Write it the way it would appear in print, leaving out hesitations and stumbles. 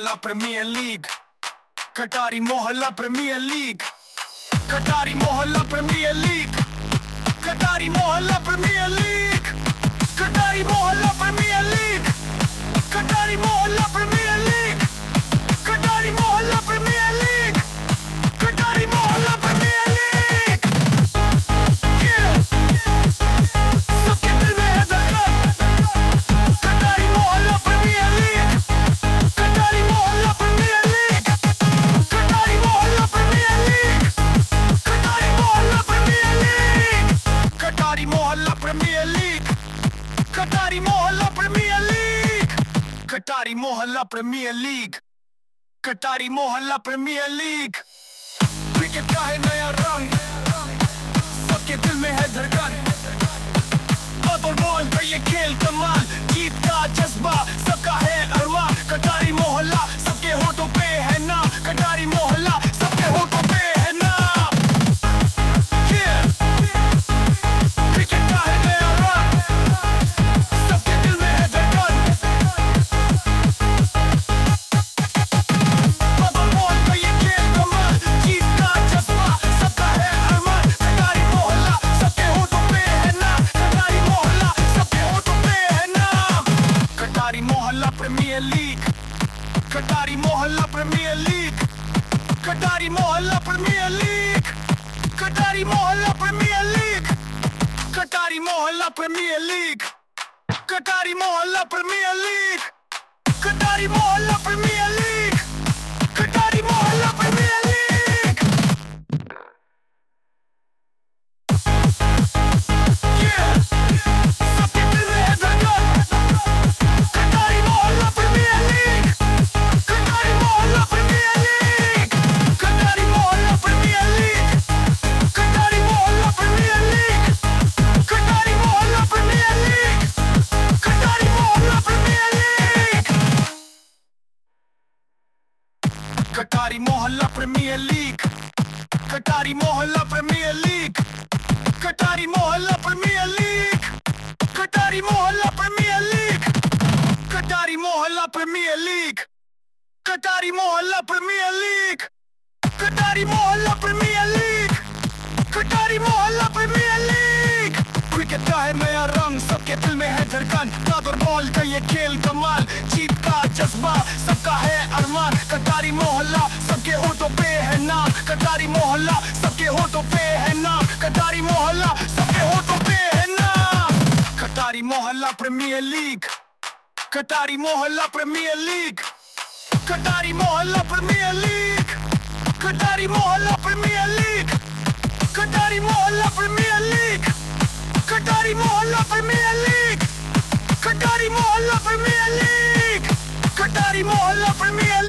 मोहल्ला premier league, कटारी मोहल्ला प्रीमियर लीग, कटारी मोहल्ला प्रीमियर लीग, कटारी मोहल्ला प्रीमियर लीग, कटारी मोहल्ला प्रीमियर लीग, कटारी मोहल्ला प्रीमियर लीग, कटारी मोहल्ला प्रीमियर लीग, कटारी मोहल्ला प्रीमियर लीग। सबके दिल में है धड़कन, कटारी मोहल्ला प्रीमियर लीग, कटारी मोहल्ला प्रीमियर लीग, कटारी मोहल्ला प्रीमियर लीग, कटारी मोहल्ला प्रीमियर लीग, कटारी मोहल्ला प्रीमियर लीग, कटारी मोहल्ला प्रीमियर लीग, कटारी मोहल्ला प्रीमियर लीग, कटारी मोहल्ला प्रीमियर लीग। क्रिकेट का है नया रंग, सबके दिल में है धड़कन, बात और बॉल पे ये खेल कमाल, जीत का जज्बा सबका है अरमान। कटारी मोहल्ला सबके होठों पे है नाम, कटारी मोहल्ला सबके होठों पे है नाम। क्रिकेट का है नया रंग, सबके दिल में है धड़कन, बात और बॉल पे ये खेल कमाल, जीत का जज्बा सबका है अरमान। कटारी मोहल्ला सबके होठों पे है नाम, कटारी मोहल्ला सबके होठों पे है नाम। कटारी मोहल्ला प्रीमियर लीग, कटारी मोहल्ला प्रीमियर लीग, कटारी मोहल्ला प्रीमियर लीग, कटारी मोहल्ला प्रीमियर लीग, कटारी मोहल्ला प्रीमियर लीग, कटारी मोहल्ला प्रीमियर लीग, कटारी मोहल्ला प्रीमियर लीग, कटारी मोहल्ला प्रीमियर लीग। सबके दिल में है धड़कन, कटारी मोहल्ला प्रीमियर लीग, कटारी मोहल्ला प्रीमियर लीग, कटारी मोहल्ला प्रीमियर लीग, कटारी मोहल्ला प्रीमियर लीग, कटारी मोहल्ला प्रीमियर लीग, कटारी मोहल्ला प्रीमियर लीग, कटारी मोहल्ला प्रीमियर लीग, कटारी मोहल्ला प्रीमियर लीग, कटारी मोहल्ला प्रीमियर लीग, कटारी मोहल्ला प्रीमियर लीग, कटारी मोहल्ला प्रीमियर लीग, कटारी मोहल्ला प्रीमियर लीग, कटारी मोहल्ला प्रीमियर लीग, कटारी मोहल्ला प्रीमियर लीग। क्रिकेट का है नया रंग, सबके दिल में है धड़कन, बात और बॉल का ये खेल कमाल, जीत का जज्बा सबका है अरमान। कटारी मोहल्ला सबके होठों पे है नाम, कटारी मोहल्ला सबके होठों पे है नाम, कटारी मोहल्ला सबके होठों पे है नाम। कटारी मोहल्ला प्रीमियर लीग, कटारी मोहल्ला प्रीमियर लीग, कटारी मोहल्ला प्रीमियर लीग, कटारी मोहल्ला प्रीमियर लीग, कटारी मोहल्ला प्रीमियर लीग, कटारी मोहल्ला प्रीमियर लीग, कटारी मोहल्ला प्रीमियर लीग, कटारी मोहल्ला प्रीमियर